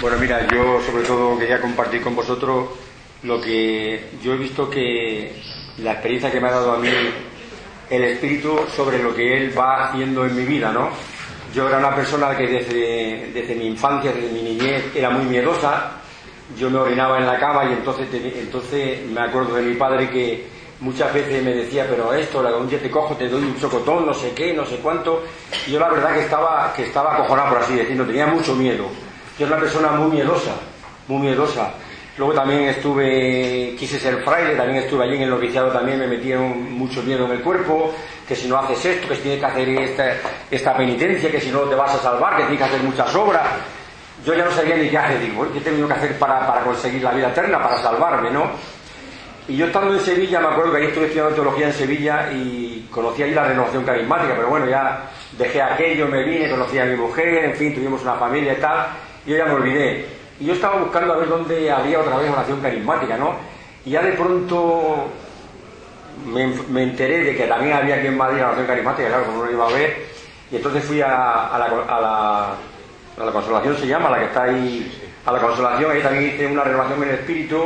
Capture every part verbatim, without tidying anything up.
Bueno, mira, yo sobre todo quería compartir con vosotros lo que yo he visto, que la experiencia que me ha dado a mí el Espíritu sobre lo que Él va haciendo en mi vida, ¿no? Yo era una persona que desde, desde mi infancia, desde mi niñez, era muy miedosa. Yo me orinaba en la cama y entonces, entonces me acuerdo de mi padre que muchas veces me decía, pero esto, un día te cojo, te doy un chocotón, no sé qué, no sé cuánto. Y yo la verdad que estaba, que estaba acojonado, por así decirlo, tenía mucho miedo. Yo era una persona muy miedosa, muy miedosa. Luego también estuve, quise ser fraile, también estuve allí en el noviciado, también me metieron mucho miedo en el cuerpo, que si no haces esto, que si tienes que hacer esta, esta penitencia, que si no te vas a salvar, que tienes que hacer muchas obras. Yo ya no sabía ni qué hacer, digo, ¿qué tengo que hacer para, para conseguir la vida eterna, para salvarme, no? Y yo estando en Sevilla, me acuerdo que ahí estuve estudiando teología en Sevilla y conocí ahí la renovación carismática, pero bueno, ya dejé aquello, me vine, conocí a mi mujer, en fin, tuvimos una familia y tal, y yo ya me olvidé. Y yo estaba buscando a ver dónde había otra vez oración carismática, ¿no? Y ya de pronto me, me enteré de que también había aquí en Madrid oración carismática, claro, como no lo iba a ver, y entonces fui a, a, la, a, la, a la Consolación, se llama, la que está ahí, a la Consolación, ahí también hice una renovación en el Espíritu.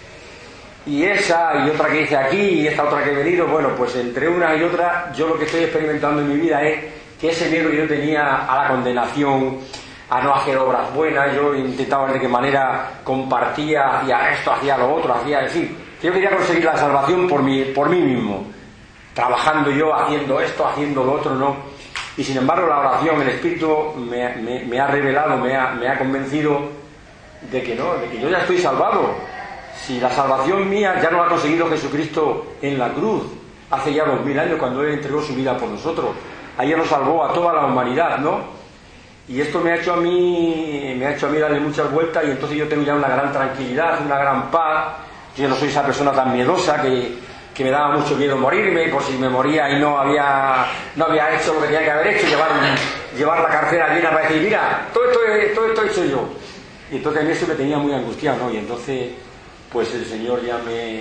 Y esa, y otra que hice aquí, y esta otra que he venido, bueno, pues entre una y otra, yo lo que estoy experimentando en mi vida es que ese miedo que yo tenía a la condenación, a no hacer obras buenas, yo intentaba ver de qué manera compartía, hacía esto, hacía lo otro, hacía, en fin, yo quería conseguir la salvación por mí, por mí mismo, trabajando yo, haciendo esto, haciendo lo otro, ¿no? Y sin embargo la oración, el Espíritu me, me, me ha revelado, me ha, me ha convencido de que no, de que yo ya estoy salvado. Si la salvación mía ya no la ha conseguido Jesucristo en la cruz, hace ya dos mil años, cuando Él entregó su vida por nosotros, ayer nos salvó a toda la humanidad, ¿no? Y esto me ha hecho a mí, me ha hecho a mí darle muchas vueltas, y entonces yo tengo ya una gran tranquilidad, una gran paz. Yo no soy esa persona tan miedosa que, que me daba mucho miedo morirme, por si me moría y no había, no había hecho lo que tenía que haber hecho, llevar, llevar la cartera llena para decir, mira, todo esto, todo esto he hecho yo. Y entonces a mí eso me tenía muy angustiado, ¿no? Y entonces pues el Señor ya me...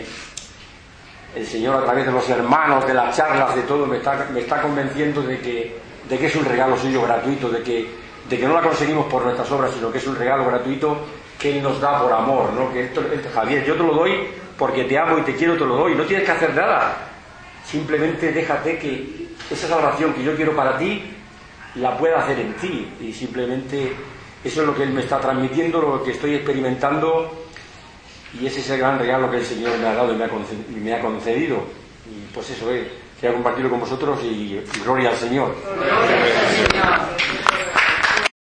El Señor, a través de los hermanos, de las charlas, de todo, me está, me está convenciendo de que, de que es un regalo suyo gratuito, de que, de que no la conseguimos por nuestras obras, sino que es un regalo gratuito que Él nos da por amor, ¿no? Que esto, esto, Javier, yo te lo doy porque te amo y te quiero, te lo doy. No tienes que hacer nada. Simplemente déjate que esa salvación que yo quiero para ti, la pueda hacer en ti. Y simplemente eso es lo que Él me está transmitiendo, lo que estoy experimentando. Y ese es el gran regalo que el Señor me ha dado y me ha concedido. Me ha concedido. Y pues eso es, quería compartirlo con vosotros y, y gloria al Señor. Gloria al Señor.